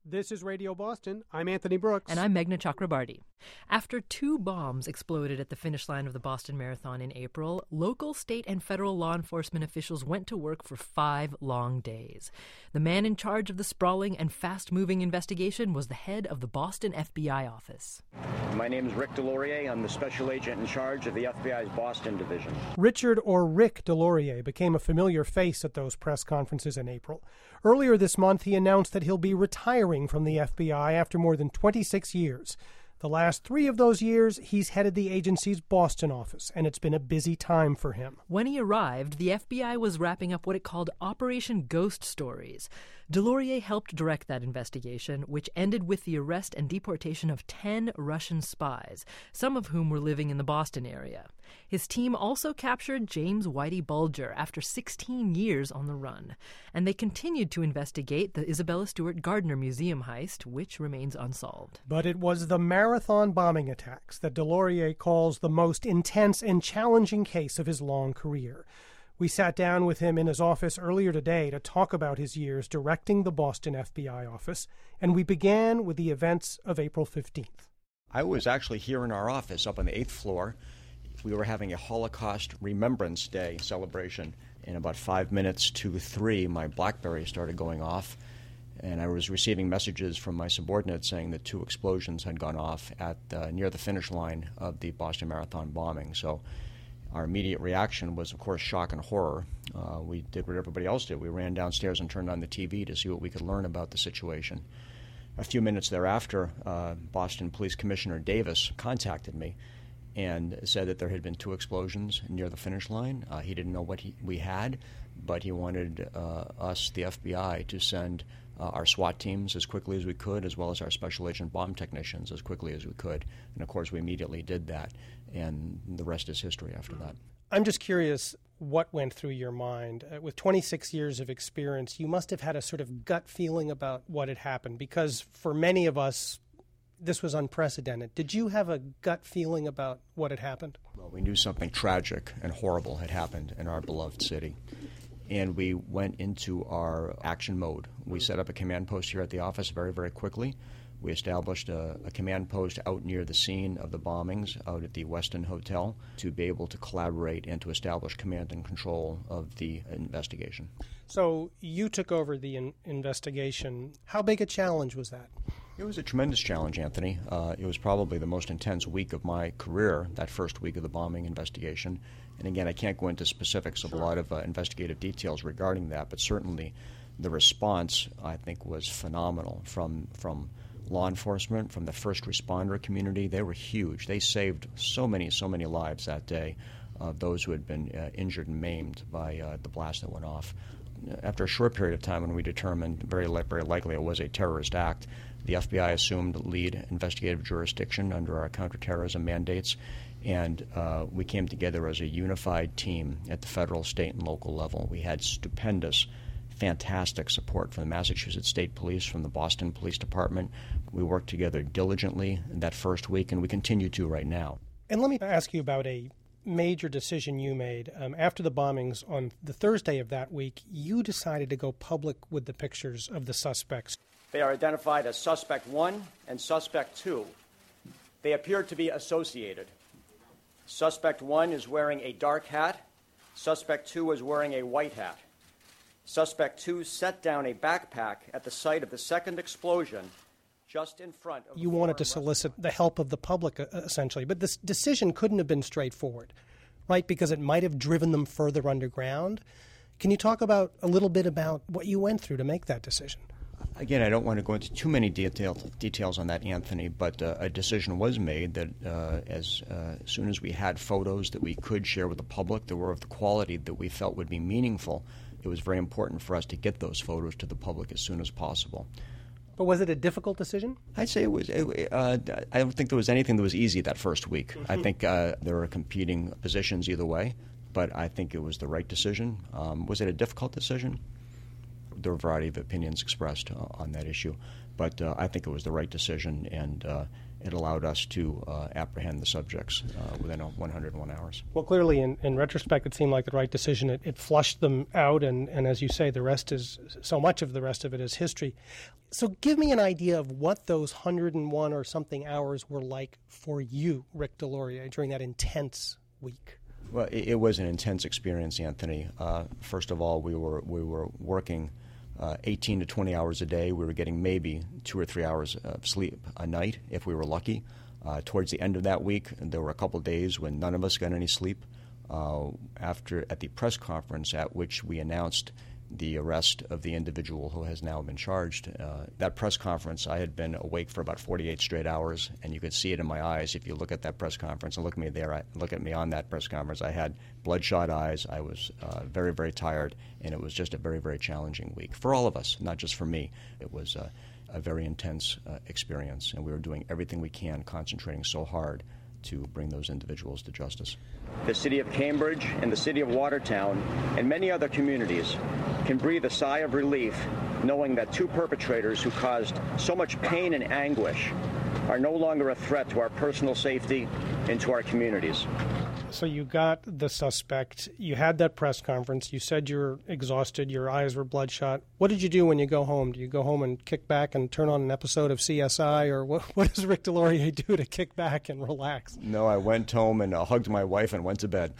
This is Radio Boston. I'm Anthony Brooks. And I'm Meghna Chakrabarti. After 2 bombs exploded at the finish line of the Boston Marathon in April, local, state, and federal law enforcement officials went to work for 5 long days. The man in charge of the sprawling and fast-moving investigation was the head of the Boston FBI office. My name is Rick Delorier. I'm the special agent in charge of the FBI's Boston division. Richard, or Rick Delorier, became a familiar face at those press conferences in April. Earlier this month, he announced that he'll be retiring from the FBI after more than 26 years. The last 3 of those years, he's headed the agency's Boston office, and it's been a busy time for him. When he arrived, the FBI was wrapping up what it called Operation Ghost Stories. Delorier helped direct that investigation, which ended with the arrest and deportation of 10 Russian spies, some of whom were living in the Boston area. His team also captured James Whitey Bulger after 16 years on the run. And they continued to investigate the Isabella Stewart Gardner Museum heist, which remains unsolved. But it was the marathon bombing attacks that Delorier calls the most intense and challenging case of his long career. We sat down with him in his office earlier today to talk about his years directing the Boston FBI office, and we began with the events of April 15th. I was actually here in our office up on the 8th floor. We were having a Holocaust Remembrance Day celebration. In about 5 minutes to 3, my BlackBerry started going off, and I was receiving messages from my subordinates saying that 2 explosions had gone off at near the finish line of the Boston Marathon bombing. So our immediate reaction was, of course, shock and horror. We did what everybody else did. We ran downstairs and turned on the TV to see what we could learn about the situation. A few minutes thereafter, Boston Police Commissioner Davis contacted me and said that there had been 2 explosions near the finish line. He didn't know what we had, but he wanted us, the FBI, to send our SWAT teams as quickly as we could, as well as our special agent bomb technicians as quickly as we could. And, of course, we immediately did that, and the rest is history after that. I'm just curious what went through your mind. With 26 years of experience, you must have had a sort of gut feeling about what had happened, because for many of us, this was unprecedented. Did you have a gut feeling about what had happened? Well, we knew something tragic and horrible had happened in our beloved city, and we went into our action mode. We set up a command post here at the office very, very quickly. We established a command post out near the scene of the bombings, out at the Westin Hotel, to be able to collaborate and to establish command and control of the investigation. So you took over the investigation. How big a challenge was that? It was a tremendous challenge, Anthony. It was probably the most intense week of my career, that first week of the bombing investigation. And again, I can't go into specifics of a lot of investigative details regarding that, but certainly the response, I think, was phenomenal from law enforcement, from the first responder community. They were huge. They saved so many lives that day of those who had been injured and maimed by the blast that went off. After a short period of time, when we determined very likely it was a terrorist act, the FBI assumed lead investigative jurisdiction under our counterterrorism mandates, and we came together as a unified team at the federal, state, and local level. We had stupendous, fantastic support from the Massachusetts State Police, from the Boston Police Department. We worked together diligently that first week, and we continue to right now. And let me ask you about a major decision you made. After the bombings on the Thursday of that week, you decided to go public with the pictures of the suspects. They are identified as Suspect 1 and Suspect 2. They appear to be associated. Suspect 1 is wearing a dark hat. Suspect 2 is wearing a white hat. Suspect 2 set down a backpack at the site of the second explosion just in front of... You wanted to solicit the help of the public, essentially, but this decision couldn't have been straightforward, right? Because it might have driven them further underground. Can you talk about a little bit about what you went through to make that decision? Again, I don't want to go into too many details on that, Anthony, but a decision was made that as soon as we had photos that we could share with the public that were of the quality that we felt would be meaningful, it was very important for us to get those photos to the public as soon as possible. But was it a difficult decision? I'd say it was. I don't think there was anything that was easy that first week. Mm-hmm. I think there were competing positions either way, but I think it was the right decision. Was it a difficult decision? There were a variety of opinions expressed on that issue, but I think it was the right decision, and it allowed us to apprehend the subjects within 101 hours. Well, clearly, in retrospect, it seemed like the right decision. It flushed them out, and as you say, so much of the rest of it is history. So give me an idea of what those 101 or something hours were like for you, Rick Delorier, during that intense week. Well, it was an intense experience, Anthony. First of all, we were working 18 to 20 hours a day. We were getting maybe 2 or 3 hours of sleep a night if we were lucky. Towards the end of that week, there were a couple of days when none of us got any sleep. At the press conference at which we announced the arrest of the individual who has now been charged, that press conference, I had been awake for about 48 straight hours, and you could see it in my eyes. If you look at that press conference and look at me on that press conference, I had bloodshot eyes. I was very, very tired, and it was just a very, very challenging week for all of us, not just for me. It was a very intense experience, and we were doing everything we can, concentrating so hard to bring those individuals to justice. The city of Cambridge and the city of Watertown and many other communities can breathe a sigh of relief knowing that two perpetrators who caused so much pain and anguish are no longer a threat to our personal safety and to our communities. So you got the suspect, you had that press conference, you said you were exhausted, your eyes were bloodshot. What did you do when you go home? Do you go home and kick back and turn on an episode of CSI, or what does Rick Delorier do to kick back and relax? No, I went home and hugged my wife and went to bed.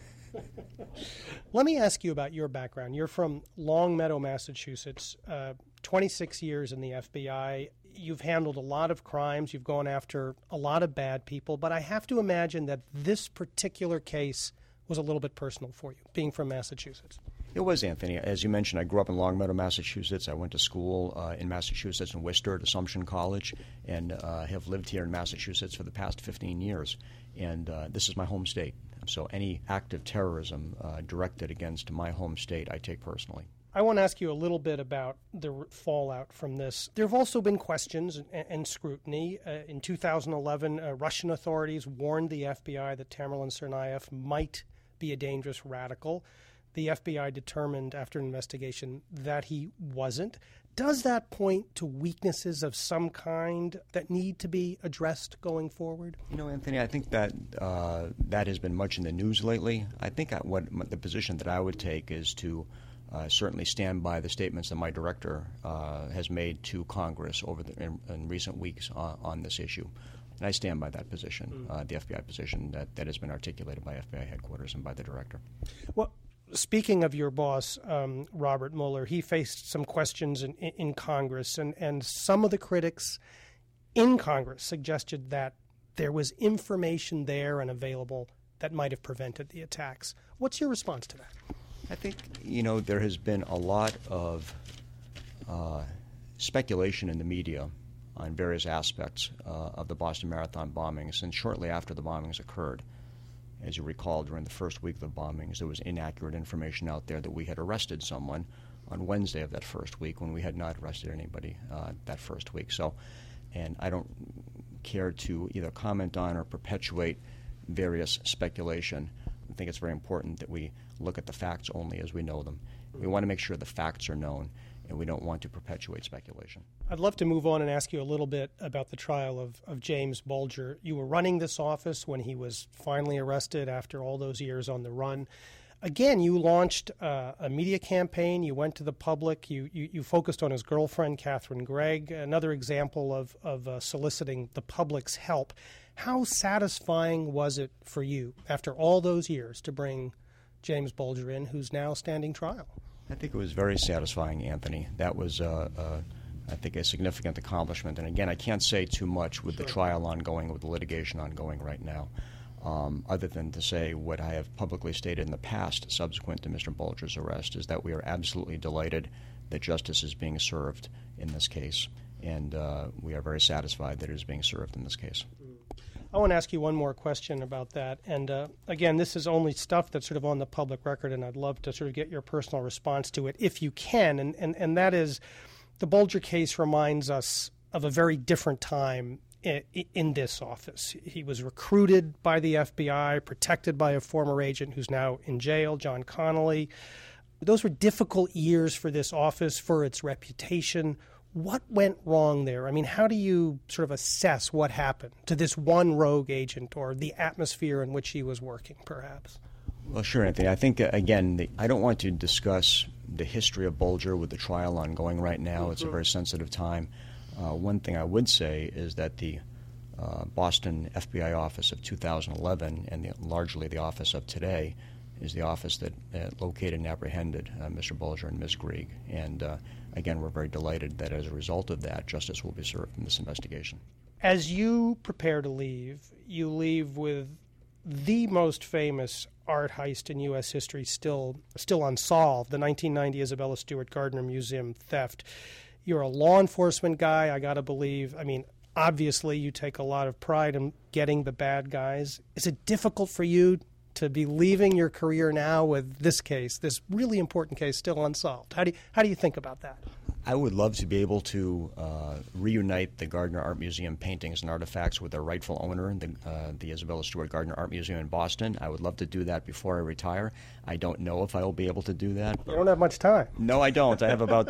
Let me ask you about your background. You're from Longmeadow, Massachusetts, 26 years in the FBI. You've handled a lot of crimes. You've gone after a lot of bad people. But I have to imagine that this particular case was a little bit personal for you, being from Massachusetts. It was, Anthony. As you mentioned, I grew up in Longmeadow, Massachusetts. I went to school in Massachusetts in Worcester at Assumption College, and have lived here in Massachusetts for the past 15 years. And this is my home state. So any act of terrorism directed against my home state, I take personally. I want to ask you a little bit about the fallout from this. There have also been questions and scrutiny. In 2011, Russian authorities warned the FBI that Tamerlan Tsarnaev might be a dangerous radical. The FBI determined after an investigation that he wasn't. Does that point to weaknesses of some kind that need to be addressed going forward? You know, Anthony, I think that that has been much in the news lately. I think the position that I would take is to certainly stand by the statements that my director has made to Congress in recent weeks on this issue. And I stand by that position, the FBI position that has been articulated by FBI headquarters and by the director. Well, speaking of your boss, Robert Mueller, he faced some questions in Congress, and some of the critics in Congress suggested that there was information there and available that might have prevented the attacks. What's your response to that? I think, there has been a lot of speculation in the media on various aspects of the Boston Marathon bombings since shortly after the bombings occurred. As you recall, during the first week of the bombings, there was inaccurate information out there that we had arrested someone on Wednesday of that first week when we had not arrested anybody that first week. And I don't care to either comment on or perpetuate various speculation. I think it's very important that we look at the facts only as we know them. We want to make sure the facts are known, and we don't want to perpetuate speculation. I'd love to move on and ask you a little bit about the trial of James Bulger. You were running this office when he was finally arrested after all those years on the run. Again, you launched a media campaign. You went to the public. You focused on his girlfriend, Catherine Gregg, another example of soliciting the public's help. How satisfying was it for you, after all those years, to bring James Bulger in, who's now standing trial? I think it was very satisfying, Anthony. That was, I think, a significant accomplishment. And again, I can't say too much with the trial ongoing, with the litigation ongoing right now, other than to say what I have publicly stated in the past subsequent to Mr. Bulger's arrest, is that we are absolutely delighted that justice is being served in this case. And we are very satisfied that it is being served in this case. I want to ask you one more question about that. And again, this is only stuff that's sort of on the public record, and I'd love to sort of get your personal response to it if you can. And that is, the Bulger case reminds us of a very different time in this office. He was recruited by the FBI, protected by a former agent who's now in jail, John Connolly. Those were difficult years for this office, for its reputation. What went wrong there? I mean, how do you sort of assess what happened to this one rogue agent or the atmosphere in which he was working, perhaps? Well, sure, Anthony. I think, again, I don't want to discuss the history of Bolger with the trial ongoing right now. It's a very sensitive time. One thing I would say is that the Boston FBI office of 2011 and largely the office of today is the office that located and apprehended Mr. Bolger and Ms. Grieg. And again, we're very delighted that as a result of that, justice will be served in this investigation. As you prepare to leave, you leave with the most famous art heist in U.S. history still unsolved, the 1990 Isabella Stewart Gardner Museum theft. You're a law enforcement guy, I got to believe. I mean, obviously you take a lot of pride in getting the bad guys. Is it difficult for you to be leaving your career now with this case, this really important case, still unsolved? How do you think about that? I would love to be able to reunite the Gardner Art Museum paintings and artifacts with their rightful owner, the Isabella Stewart Gardner Art Museum in Boston. I would love to do that before I retire. I don't know if I will be able to do that. You don't have much time. No, I don't. I have about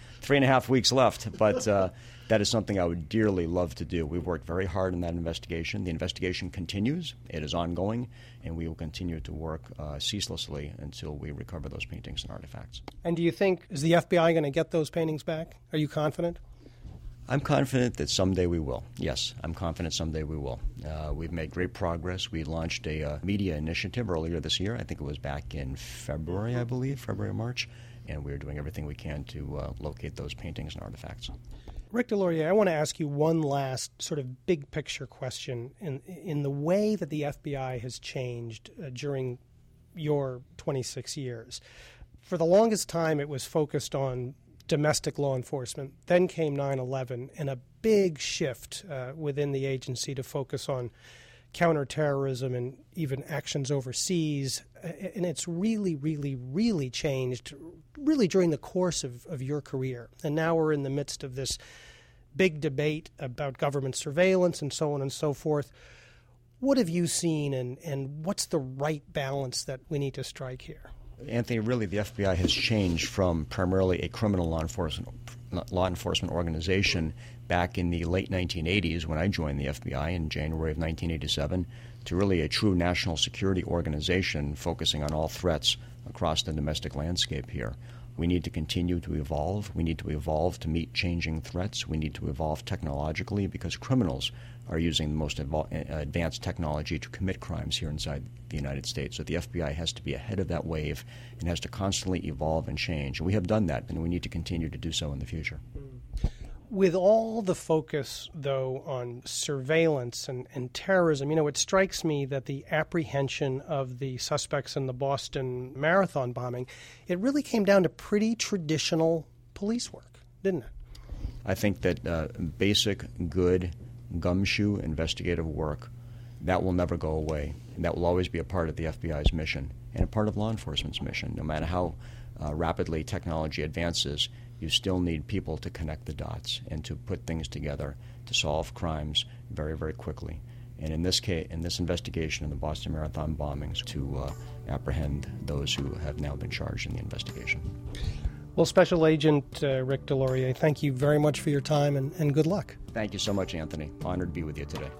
3.5 weeks left, but that is something I would dearly love to do. We've worked very hard on that investigation. The investigation continues. It is ongoing, and we will continue to work ceaselessly until we recover those paintings and artifacts. And do you think, is the FBI going to get those paintings back? Are you confident? I'm confident that someday we will. Yes, I'm confident someday we will. We've made great progress. We launched a media initiative earlier this year. I think it was back in February, I believe, February or March. And we're doing everything we can to locate those paintings and artifacts. Rick Delorier, I want to ask you one last sort of big picture question in the way that the FBI has changed during your 26 years. For the longest time, it was focused on domestic law enforcement. Then came 9/11 and a big shift within the agency to focus on counterterrorism and even actions overseas. And it's really, really, really changed really during the course of your career. And now we're in the midst of this big debate about government surveillance and so on and so forth. What have you seen and what's the right balance that we need to strike here? Anthony, really the FBI has changed from primarily a criminal law enforcement organization back in the late 1980s when I joined the FBI in January of 1987 to really a true national security organization focusing on all threats across the domestic landscape here. We need to continue to evolve. We need to evolve to meet changing threats. We need to evolve technologically because criminals are using the most advanced technology to commit crimes here inside the United States. So the FBI has to be ahead of that wave and has to constantly evolve and change. And we have done that, and we need to continue to do so in the future. With all the focus, though, on surveillance and terrorism, it strikes me that the apprehension of the suspects in the Boston Marathon bombing, it really came down to pretty traditional police work, didn't it? I think that basic, good, gumshoe investigative work, that will never go away. And that will always be a part of the FBI's mission and a part of law enforcement's mission. No matter how rapidly technology advances, you still need people to connect the dots and to put things together to solve crimes very, very quickly. And in this case, in this investigation of the Boston Marathon bombings, to apprehend those who have now been charged in the investigation. Well, Special Agent Rick Delorier, thank you very much for your time and good luck. Thank you so much, Anthony. Honored to be with you today.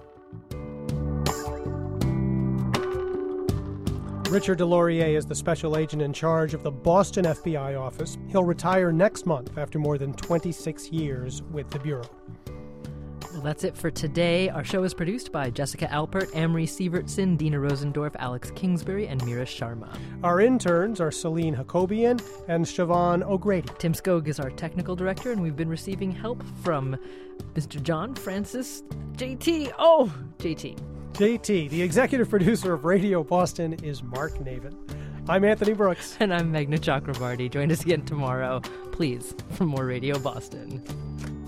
Richard Delorier is the special agent in charge of the Boston FBI office. He'll retire next month after more than 26 years with the Bureau. Well, that's it for today. Our show is produced by Jessica Alpert, Amory Sievertson, Dina Rosendorf, Alex Kingsbury, and Mira Sharma. Our interns are Celine Hakobian and Siobhan O'Grady. Tim Skog is our technical director, and we've been receiving help from Mr. John Francis JT. Oh, JT. JT, the executive producer of Radio Boston, is Mark Navin. I'm Anthony Brooks. And I'm Meghna Chakrabarty. Join us again tomorrow, please, for more Radio Boston.